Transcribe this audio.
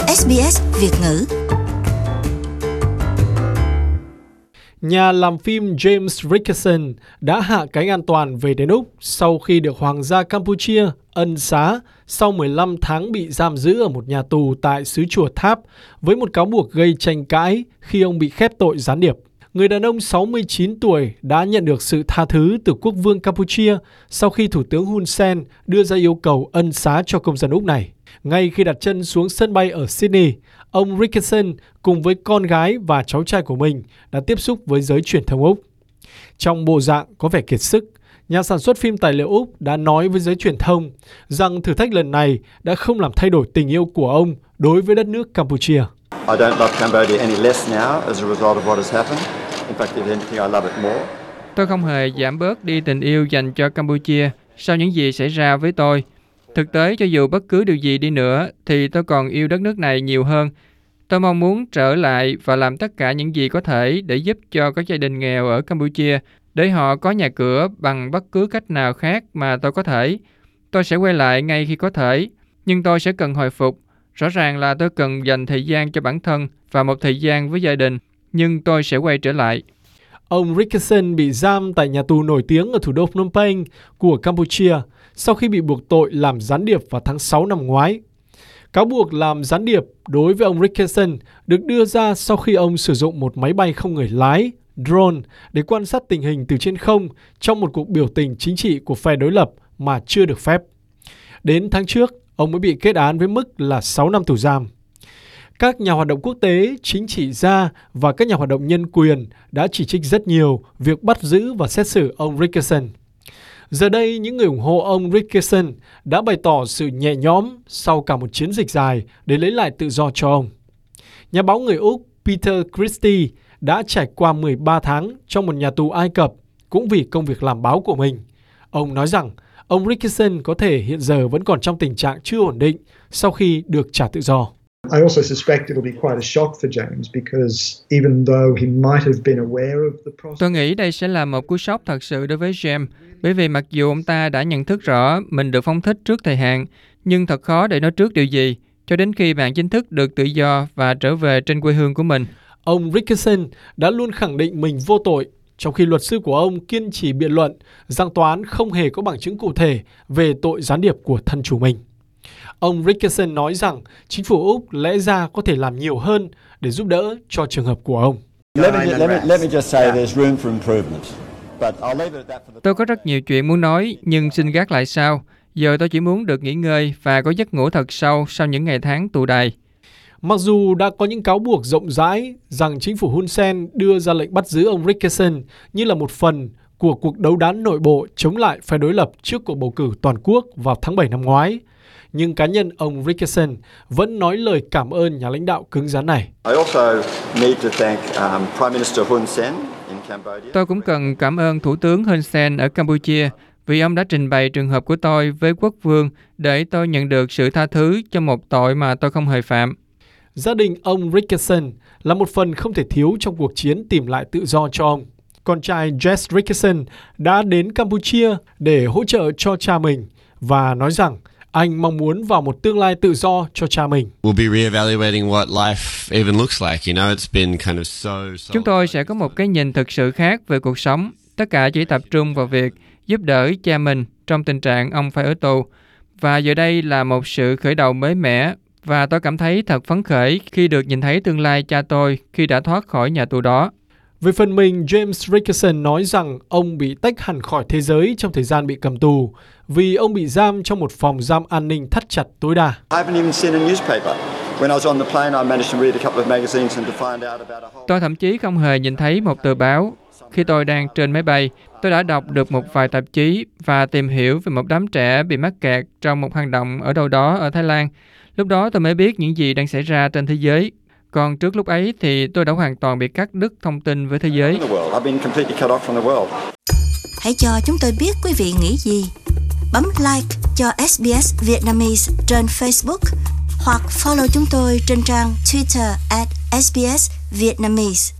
SBS Việt ngữ. Nhà làm phim James Richardson đã hạ cánh an toàn về đến Úc sau khi được Hoàng gia Campuchia ân xá sau 15 tháng bị giam giữ ở một nhà tù tại xứ Chùa Tháp với một cáo buộc gây tranh cãi khi ông bị khép tội gián điệp. Người đàn ông 69 tuổi đã nhận được sự tha thứ từ quốc vương Campuchia sau khi Thủ tướng Hun Sen đưa ra yêu cầu ân xá cho công dân Úc này. Ngay khi đặt chân xuống sân bay ở Sydney, ông Richardson cùng với con gái và cháu trai của mình đã tiếp xúc với giới truyền thông Úc. Trong bộ dạng có vẻ kiệt sức, nhà sản xuất phim tài liệu Úc đã nói với giới truyền thông rằng thử thách lần này đã không làm thay đổi tình yêu của ông đối với đất nước Campuchia. I don't love Cambodia any less now as a result of what has happened. In fact, if anything, I love it more. Tôi không hề giảm bớt đi tình yêu dành cho Campuchia sau những gì xảy ra với tôi. Thực tế, cho dù bất cứ điều gì đi nữa, thì tôi còn yêu đất nước này nhiều hơn. Tôi mong muốn trở lại và làm tất cả những gì có thể để giúp cho các gia đình nghèo ở Campuchia, để họ có nhà cửa bằng bất cứ cách nào khác mà tôi có thể. Tôi sẽ quay lại ngay khi có thể, nhưng tôi sẽ cần hồi phục. Rõ ràng là tôi cần dành thời gian cho bản thân và một thời gian với gia đình, nhưng tôi sẽ quay trở lại. Ông Richardson bị giam tại nhà tù nổi tiếng ở thủ đô Phnom Penh của Campuchia sau khi bị buộc tội làm gián điệp vào tháng 6 năm ngoái. Cáo buộc làm gián điệp đối với ông Richardson được đưa ra sau khi ông sử dụng một máy bay không người lái, drone, để quan sát tình hình từ trên không trong một cuộc biểu tình chính trị của phe đối lập mà chưa được phép. Đến tháng trước, ông mới bị kết án với mức là 6 năm tù giam. Các nhà hoạt động quốc tế, chính trị gia và các nhà hoạt động nhân quyền đã chỉ trích rất nhiều việc bắt giữ và xét xử ông Richardson. Giờ đây, những người ủng hộ ông Richardson đã bày tỏ sự nhẹ nhõm sau cả một chiến dịch dài để lấy lại tự do cho ông. Nhà báo người Úc Peter Christie đã trải qua 13 tháng trong một nhà tù Ai Cập cũng vì công việc làm báo của mình. Ông nói rằng ông Richardson có thể hiện giờ vẫn còn trong tình trạng chưa ổn định sau khi được trả tự do. I also suspect it'll be quite a shock for James because even though he might have been aware of the process. Tôi nghĩ đây sẽ là một cú sốc thật sự đối với James, bởi vì mặc dù ông ta đã nhận thức rõ mình được phóng thích trước thời hạn, nhưng thật khó để nói trước điều gì cho đến khi bạn chính thức được tự do và trở về trên quê hương của mình. Ông Richardson đã luôn khẳng định mình vô tội, trong khi luật sư của ông kiên trì biện luận rằng tòa án không hề có bằng chứng cụ thể về tội gián điệp của thân chủ mình. Ông Richardson nói rằng chính phủ Úc lẽ ra có thể làm nhiều hơn để giúp đỡ cho trường hợp của ông. Tôi có rất nhiều chuyện muốn nói, nhưng xin gác lại sau. Giờ tôi chỉ muốn được nghỉ ngơi và có giấc ngủ thật sâu sau những ngày tháng tù đầy. Mặc dù đã có những cáo buộc rộng rãi rằng chính phủ Hun Sen đưa ra lệnh bắt giữ ông Richardson như là một phần của cuộc đấu đá nội bộ chống lại phe đối lập trước cuộc bầu cử toàn quốc vào tháng 7 năm ngoái, nhưng cá nhân ông Richardson vẫn nói lời cảm ơn nhà lãnh đạo cứng rắn này. Tôi cũng cần cảm ơn Thủ tướng Hun Sen ở Campuchia vì ông đã trình bày trường hợp của tôi với quốc vương để tôi nhận được sự tha thứ cho một tội mà tôi không hề phạm. Gia đình ông Richardson là một phần không thể thiếu trong cuộc chiến tìm lại tự do cho ông. Con trai Jess Richardson đã đến Campuchia để hỗ trợ cho cha mình và nói rằng anh mong muốn vào một tương lai tự do cho cha mình. Chúng tôi sẽ có một cái nhìn thực sự khác về cuộc sống. Tất cả chỉ tập trung vào việc giúp đỡ cha mình trong tình trạng ông phải ở tù. Và giờ đây là một sự khởi đầu mới mẻ. Và tôi cảm thấy thật phấn khởi khi được nhìn thấy tương lai cha tôi khi đã thoát khỏi nhà tù đó. Về phần mình, James Richardson nói rằng ông bị tách hẳn khỏi thế giới trong thời gian bị cầm tù vì ông bị giam trong một phòng giam an ninh thắt chặt tối đa. Tôi thậm chí không hề nhìn thấy một tờ báo. Khi tôi đang trên máy bay, tôi đã đọc được một vài tạp chí và tìm hiểu về một đám trẻ bị mắc kẹt trong một hang động ở đâu đó ở Thái Lan. Lúc đó tôi mới biết những gì đang xảy ra trên thế giới. Còn trước lúc ấy thì tôi đã hoàn toàn bị cắt đứt thông tin với thế giới. Hãy cho chúng tôi biết quý vị nghĩ gì. Bấm like cho SBS Vietnamese trên Facebook hoặc follow chúng tôi trên trang Twitter @SBS Vietnamese.